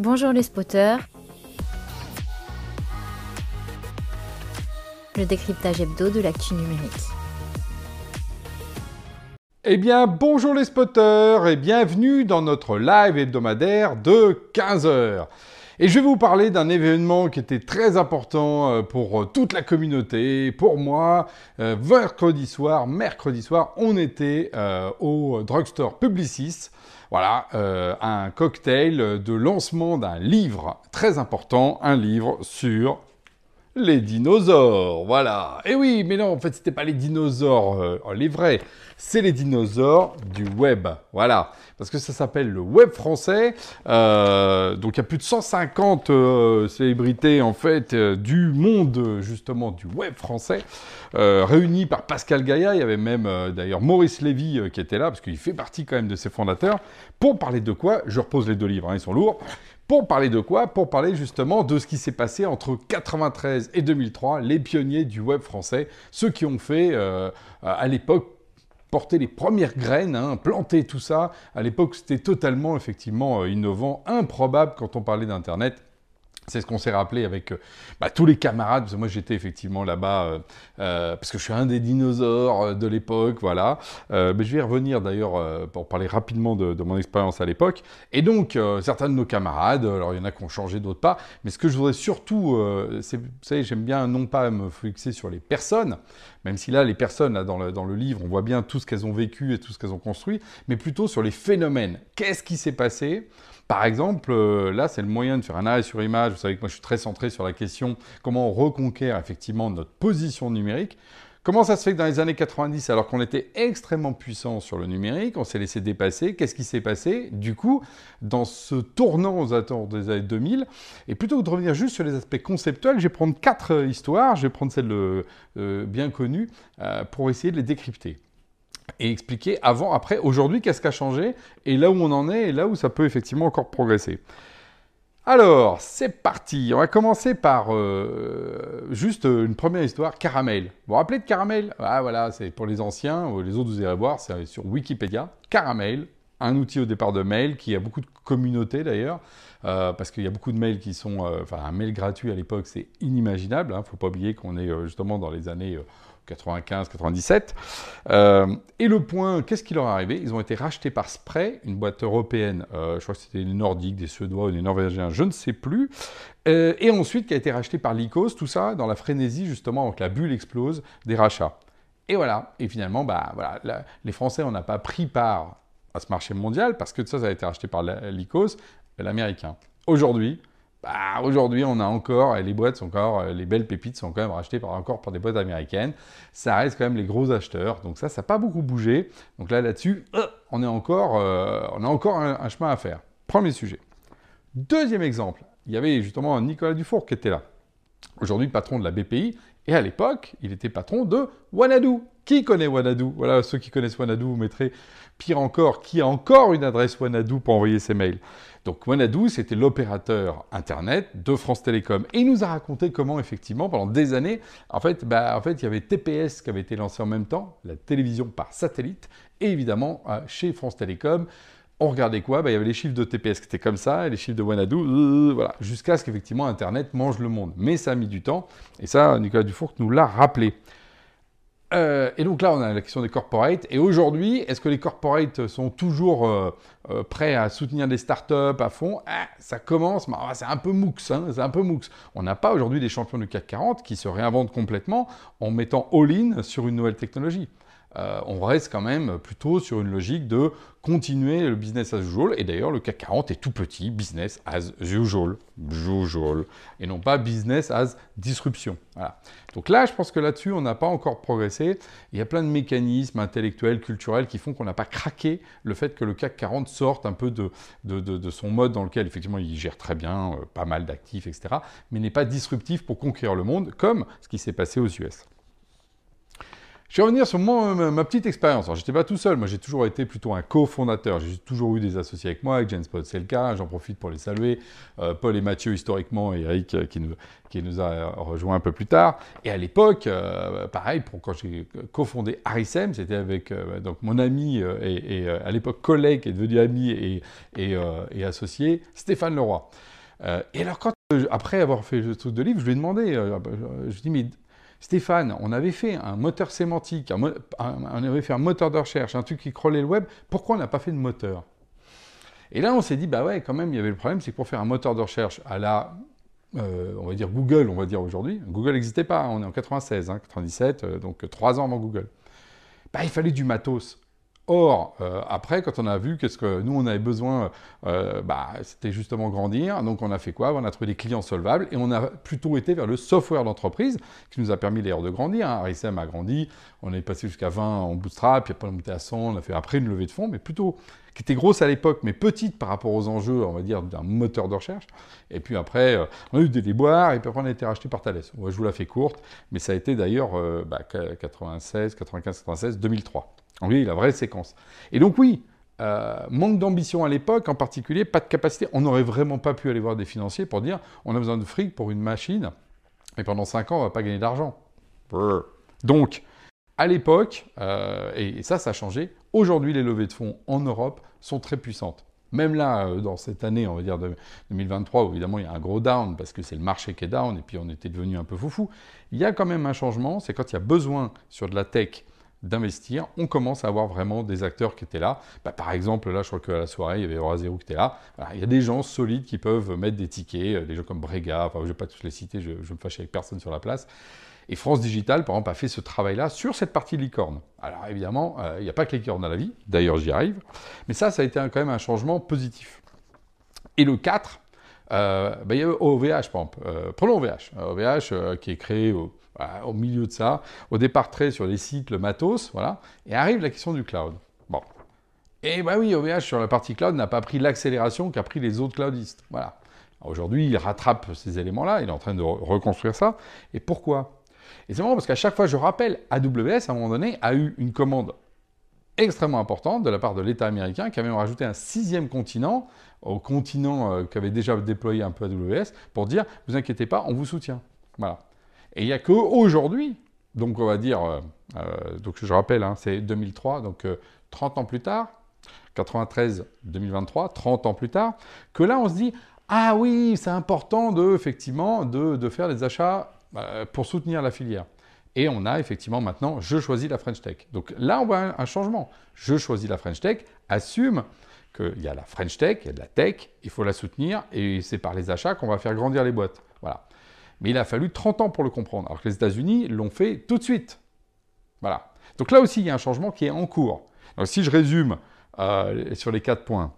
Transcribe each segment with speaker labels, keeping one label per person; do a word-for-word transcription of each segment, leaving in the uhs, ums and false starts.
Speaker 1: Bonjour les spotters. Le décryptage hebdo de l'actu numérique.
Speaker 2: Eh bien, bonjour les spotters et bienvenue dans notre live hebdomadaire de quinze heures. Et je vais vous parler d'un événement qui était très important pour toute la communauté, pour moi. Euh, mercredi soir, mercredi soir, on était euh, au drugstore Publicis. Voilà, euh, un cocktail de lancement d'un livre très important, un livre sur les dinosaures, voilà. Et oui, mais non, en fait, c'était pas les dinosaures, euh, les vrais. C'est les dinosaures du web, voilà. Parce que ça s'appelle le web français. Euh, donc, il y a plus de cent cinquante euh, célébrités, en fait, euh, du monde, justement, du web français, euh, réunies par Pascal Gaïa. Il y avait même, euh, d'ailleurs, Maurice Lévy euh, qui était là, parce qu'il fait partie, quand même, de ses fondateurs. Pour parler de quoi? Je repose les deux livres, hein, ils sont lourds. Pour parler de quoi? Pour parler justement de ce qui s'est passé entre quatre-vingt-treize et deux mille trois, les pionniers du web français, ceux qui ont fait, euh, à l'époque, porter les premières graines, hein, planter tout ça. À l'époque, c'était totalement, effectivement, innovant, improbable quand on parlait d'Internet. C'est ce qu'on s'est rappelé avec euh, bah, tous les camarades, parce que moi j'étais effectivement là-bas, euh, euh, parce que je suis un des dinosaures euh, de l'époque, voilà. Euh, mais je vais y revenir d'ailleurs euh, pour parler rapidement de, de mon expérience à l'époque. Et donc, euh, certains de nos camarades, alors il y en a qui ont changé, d'autres pas, mais ce que je voudrais surtout, euh, c'est, vous savez, j'aime bien non pas me fixer sur les personnes, même si là, les personnes, là, dans, le, dans le livre, on voit bien tout ce qu'elles ont vécu et tout ce qu'elles ont construit, mais plutôt sur les phénomènes. Qu'est-ce qui s'est passé ? Par exemple, euh, là, c'est le moyen de faire un arrêt sur image. Vous savez que moi, je suis très centré sur la question comment on reconquiert effectivement notre position numérique. Comment ça se fait que dans les années quatre-vingt-dix, alors qu'on était extrêmement puissant sur le numérique, on s'est laissé dépasser? Qu'est-ce qui s'est passé, du coup, dans ce tournant aux alentours des années deux mille? Et plutôt que de revenir juste sur les aspects conceptuels, je vais prendre quatre euh, histoires, je vais prendre celles euh, euh, bien connues euh, pour essayer de les décrypter. Et expliquer avant, après, aujourd'hui, qu'est-ce qui a changé, et là où on en est, et là où ça peut effectivement encore progresser. Alors, c'est parti. On va commencer par euh, juste une première histoire, Caramel. Vous vous rappelez de Caramel? Ah voilà, c'est pour les anciens, les autres vous irez voir, c'est sur Wikipédia. Caramel, un outil au départ de mail qui a beaucoup de communautés d'ailleurs, euh, parce qu'il y a beaucoup de mails qui sont... Euh, enfin, un mail gratuit à l'époque, c'est inimaginable. Il hein, ne faut pas oublier qu'on est euh, justement dans les années... Euh, quatre-vingt-quinze quatre-vingt-dix-sept. Euh, et le point, qu'est-ce qui leur est arrivé? Ils ont été rachetés par Spray, une boîte européenne, euh, je crois que c'était des Nordiques, des Suédois ou des Norvégiens, je ne sais plus. Euh, et ensuite, qui a été racheté par Lycos, tout ça dans la frénésie, justement, avant que la bulle explose des rachats. Et voilà. Et finalement, bah, voilà, la, les Français, on n'a pas pris part à ce marché mondial, parce que ça, ça a été racheté par Lycos, l'américain. Aujourd'hui, Bah, aujourd'hui, on a encore, les boîtes sont encore, les belles pépites sont quand même rachetées par, encore par des boîtes américaines. Ça reste quand même les gros acheteurs. Donc ça, ça n'a pas beaucoup bougé. Donc là, là-dessus, euh, on, est encore, euh, on a encore un, un chemin à faire. Premier sujet. Deuxième exemple. Il y avait justement Nicolas Dufour qui était là. Aujourd'hui, patron de la B P I. Et à l'époque, il était patron de Wanadoo. Qui connaît Wanadoo? Voilà, ceux qui connaissent Wanadoo, vous mettrez pire encore, qui a encore une adresse Wanadoo pour envoyer ses mails. Donc Wanadoo, c'était l'opérateur Internet de France Télécom. Et il nous a raconté comment, effectivement, pendant des années, en fait, bah, en fait, il y avait T P S qui avait été lancé en même temps, la télévision par satellite, et évidemment, chez France Télécom, on regardait quoi? Bah, il y avait les chiffres de T P S qui étaient comme ça, et les chiffres de Wanadoo, euh, voilà, jusqu'à ce qu'effectivement Internet mange le monde. Mais ça a mis du temps, et ça, Nicolas Dufour nous l'a rappelé. Euh, et donc là, on a la question des corporates. Et aujourd'hui, est-ce que les corporates sont toujours euh, euh, prêts à soutenir des startups à fond? Ah, ça commence, mais c'est un peu moux, hein, c'est un peu moux. On n'a pas aujourd'hui des champions du CAC quarante qui se réinventent complètement en mettant all-in sur une nouvelle technologie. Euh, on reste quand même plutôt sur une logique de continuer le business as usual. Et d'ailleurs, le CAC quarante est tout petit, business as usual, usual, et non pas business as disruption. Voilà. Donc là, je pense que là-dessus, on n'a pas encore progressé. Il y a plein de mécanismes intellectuels, culturels qui font qu'on n'a pas craqué le fait que le CAC quarante sorte un peu de, de, de, de son mode dans lequel, effectivement, il gère très bien, euh, pas mal d'actifs, et cetera, mais n'est pas disruptif pour conquérir le monde, comme ce qui s'est passé aux U S. Je vais revenir sur mon, ma, ma petite expérience. Alors, j'étais pas tout seul. Moi, j'ai toujours été plutôt un cofondateur. J'ai toujours eu des associés avec moi, avec James Pod, c'est le cas. J'en profite pour les saluer. Euh, Paul et Mathieu, historiquement, et Eric, euh, qui, nous, qui nous a rejoint un peu plus tard. Et à l'époque, euh, pareil, pour, quand j'ai cofondé Arisem, c'était avec euh, donc mon ami euh, et, et euh, à l'époque collègue, qui est devenu ami et, et, euh, et associé, Stéphane Leroy. Euh, et alors, quand, euh, après avoir fait le truc de livre, je lui ai demandé, euh, je lui ai dit, mais Stéphane, on avait fait un moteur sémantique, un mo un, on avait fait un moteur de recherche, un truc qui crawlait le web, pourquoi on n'a pas fait de moteur? Et là, on s'est dit, bah ouais, quand même, il y avait le problème, c'est que pour faire un moteur de recherche à la, euh, on va dire Google, on va dire aujourd'hui, Google n'existait pas, on est en quatre-vingt-seize, hein, quatre-vingt-dix-sept, euh, donc trois ans avant Google. Bah, il fallait du matos. Or, euh, après, quand on a vu qu'est-ce que nous, on avait besoin, euh, bah, c'était justement grandir. Donc, on a fait quoi? On a trouvé des clients solvables et on a plutôt été vers le software d'entreprise qui nous a permis d'ailleurs de grandir. Hein. Arisem a grandi, on est passé jusqu'à vingt en bootstrap, puis après on est monté à cent, on a fait après une levée de fonds, mais plutôt qui était grosse à l'époque, mais petite par rapport aux enjeux, on va dire, d'un moteur de recherche. Et puis après, euh, on a eu des déboires, et puis après on a été racheté par Thales. Ouais, je vous la fais courte, mais ça a été d'ailleurs euh, bah, quatre-vingt-seize, quatre-vingt-quinze, quatre-vingt-seize, deux mille trois. Oui, la vraie séquence. Et donc oui, euh, manque d'ambition à l'époque, en particulier, pas de capacité. On n'aurait vraiment pas pu aller voir des financiers pour dire on a besoin de fric pour une machine, et pendant cinq ans, on ne va pas gagner d'argent. Donc, à l'époque, euh, et, et ça, ça a changé, aujourd'hui, les levées de fonds en Europe sont très puissantes. Même là, euh, dans cette année, on va dire de deux mille vingt-trois, où évidemment il y a un gros down, parce que c'est le marché qui est down, et puis on était devenu un peu foufou, il y a quand même un changement, c'est quand il y a besoin sur de la tech d'investir, on commence à avoir vraiment des acteurs qui étaient là. Bah, par exemple, là, je crois qu'à la soirée, il y avait Euraseo qui était là. Voilà, il y a des gens solides qui peuvent mettre des tickets, des gens comme Brega, enfin, je ne vais pas tous les citer, je ne me fâche avec personne sur la place. Et France Digital, par exemple, a fait ce travail-là sur cette partie licorne. Alors évidemment, euh, il n'y a pas que licorne à la vie, d'ailleurs j'y arrive, mais ça, ça a été un, quand même un changement positif. Et le quatre, euh, bah, il y a O V H, par exemple. Euh, prenons O V H. O V H euh, qui est créé au, voilà, au milieu de ça, au départ très sur les sites, le matos, voilà, et arrive la question du cloud. Bon. Et bah oui, O V H sur la partie cloud n'a pas pris l'accélération qu'a pris les autres cloudistes. Voilà. Aujourd'hui, il rattrape ces éléments-là, il est en train de re reconstruire ça. Et pourquoi ? Et c'est marrant parce qu'à chaque fois, je rappelle, A W S, à un moment donné, a eu une commande extrêmement importante de la part de l'État américain qui a même rajouté un sixième continent au continent euh, qu'avait déjà déployé un peu A W S pour dire « vous inquiétez pas, on vous soutient ». Voilà. Et il n'y a qu'aujourd'hui, donc on va dire, euh, euh, donc je rappelle, hein, c'est deux mille trois, donc euh, trente ans plus tard, quatre-vingt-treize deux mille vingt-trois, trente ans plus tard, que là on se dit « ah oui, c'est important de, effectivement, de, de faire des achats euh, pour soutenir la filière ». Et on a effectivement maintenant, je choisis la French Tech. Donc là, on voit un changement. Je choisis la French Tech, assume qu'il y a la French Tech, il y a de la tech, il faut la soutenir, et c'est par les achats qu'on va faire grandir les boîtes. Voilà. Mais il a fallu trente ans pour le comprendre, alors que les États-Unis l'ont fait tout de suite. Voilà. Donc là aussi, il y a un changement qui est en cours. Donc si je résume euh, sur les quatre points,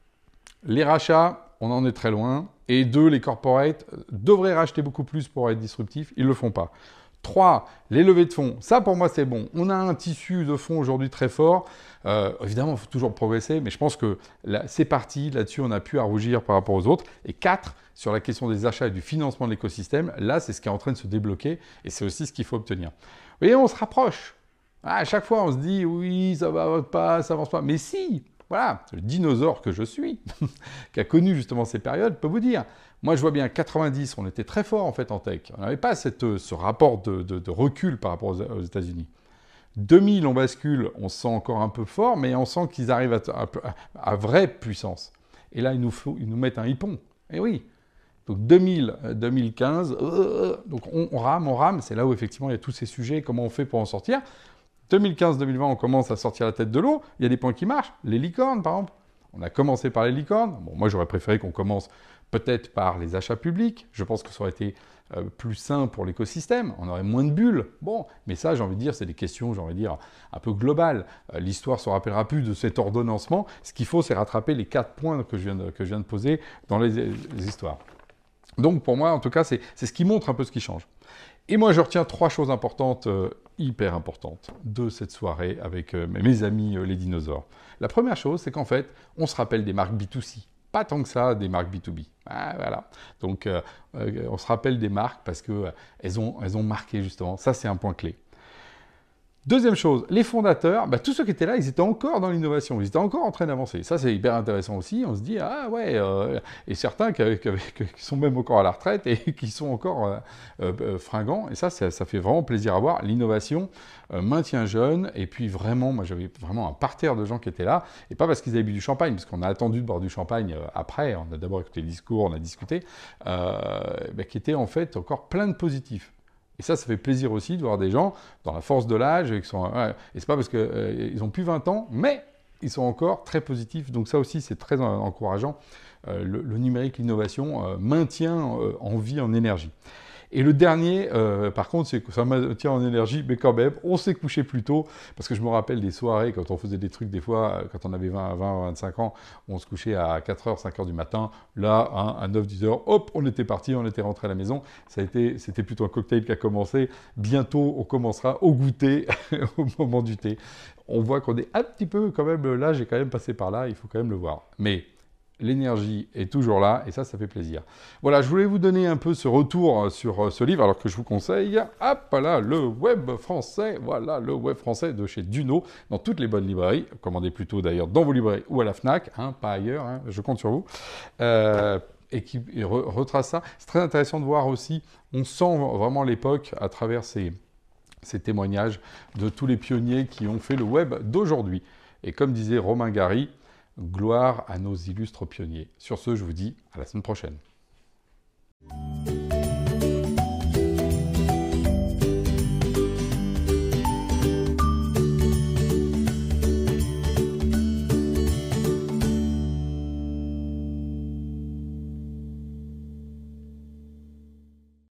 Speaker 2: les rachats, on en est très loin. Et deux, les corporates devraient racheter beaucoup plus pour être disruptifs, ils ne le font pas. Trois, les levées de fonds. Ça, pour moi, c'est bon. On a un tissu de fonds aujourd'hui très fort. Euh, évidemment, il faut toujours progresser, mais je pense que c'est parti. Là-dessus, on a pu à rougir par rapport aux autres. Et quatre, sur la question des achats et du financement de l'écosystème, là, c'est ce qui est en train de se débloquer et c'est aussi ce qu'il faut obtenir. Vous voyez, on se rapproche. À chaque fois, on se dit, oui, ça va pas, ça avance pas. Mais si, voilà, le dinosaure que je suis, qui a connu justement ces périodes, peut vous dire. Moi, je vois bien, quatre-vingt-dix, on était très fort en fait en tech. On n'avait pas cette, ce rapport de, de, de recul par rapport aux, aux États-Unis. deux mille, on bascule, on se sent encore un peu fort, mais on sent qu'ils arrivent à, à, à vraie puissance. Et là, ils nous, faut, ils nous mettent un hippon. Et oui. Donc deux mille, deux mille quinze, euh, donc on, on rame, on rame. C'est là où effectivement il y a tous ces sujets, comment on fait pour en sortir. deux mille quinze, deux mille vingt, on commence à sortir la tête de l'eau. Il y a des points qui marchent. Les licornes, par exemple. On a commencé par les licornes. Bon, moi, j'aurais préféré qu'on commence peut-être par les achats publics. Je pense que ça aurait été euh, plus sain pour l'écosystème. On aurait moins de bulles. Bon, mais ça, j'ai envie de dire, c'est des questions, j'ai envie de dire, un peu globales. Euh, L'histoire ne se rappellera plus de cet ordonnancement. Ce qu'il faut, c'est rattraper les quatre points que je viens de, que je viens de poser dans les, les histoires. Donc, pour moi, en tout cas, c'est ce qui montre un peu ce qui change. Et moi, je retiens trois choses importantes, euh, hyper importantes, de cette soirée avec euh, mes amis euh, les dinosaures. La première chose, c'est qu'en fait, on se rappelle des marques B deux C. Pas tant que ça des marques B deux B. Ah, voilà. Donc, euh, euh, on se rappelle des marques parce qu'elles euh, ont, elles ont marqué, justement. Ça, c'est un point clé. Deuxième chose, les fondateurs, bah, tous ceux qui étaient là, ils étaient encore dans l'innovation, ils étaient encore en train d'avancer. Ça, c'est hyper intéressant aussi. On se dit, ah ouais, euh, et certains qui, qui, qui sont même encore à la retraite et qui sont encore euh, euh, fringants. Et ça, ça, ça fait vraiment plaisir à voir. L'innovation euh, maintient jeune. Et puis vraiment, moi, j'avais vraiment un parterre de gens qui étaient là. Et pas parce qu'ils avaient bu du champagne, parce qu'on a attendu de boire du champagne euh, après. On a d'abord écouté le discours, on a discuté, euh, bah, qui étaient en fait encore plein de positifs. Et ça, ça fait plaisir aussi de voir des gens dans la force de l'âge. Et, sont, ouais, et c'est pas parce qu'ils euh, ont plus vingt ans, mais ils sont encore très positifs. Donc ça aussi, c'est très encourageant. Euh, le, le numérique, l'innovation euh, maintient euh, en vie, en énergie. Et le dernier, euh, par contre, c'est que ça maintient en énergie, mais quand même, on s'est couché plus tôt, parce que je me rappelle des soirées, quand on faisait des trucs, des fois, quand on avait vingt, vingt, vingt-cinq ans, on se couchait à quatre heures, cinq heures du matin. Là, hein, à neuf, dix heures, hop, on était parti, on était rentré à la maison. Ça a été, c'était plutôt un cocktail qui a commencé. Bientôt, on commencera au goûter, au moment du thé. On voit qu'on est un petit peu, quand même, là, j'ai quand même passé par là, il faut quand même le voir. Mais l'énergie est toujours là, et ça, ça fait plaisir. Voilà, je voulais vous donner un peu ce retour sur ce livre, alors que je vous conseille, hop là, le web français, voilà, le web français de chez Duno, dans toutes les bonnes librairies, commandez plutôt d'ailleurs dans vos librairies ou à la FNAC, hein, pas ailleurs, hein, je compte sur vous, euh, et qui re retrace ça. C'est très intéressant de voir aussi, on sent vraiment l'époque à travers ces, ces témoignages de tous les pionniers qui ont fait le web d'aujourd'hui. Et comme disait Romain Gary, gloire à nos illustres pionniers. Sur ce, je vous dis à la semaine prochaine.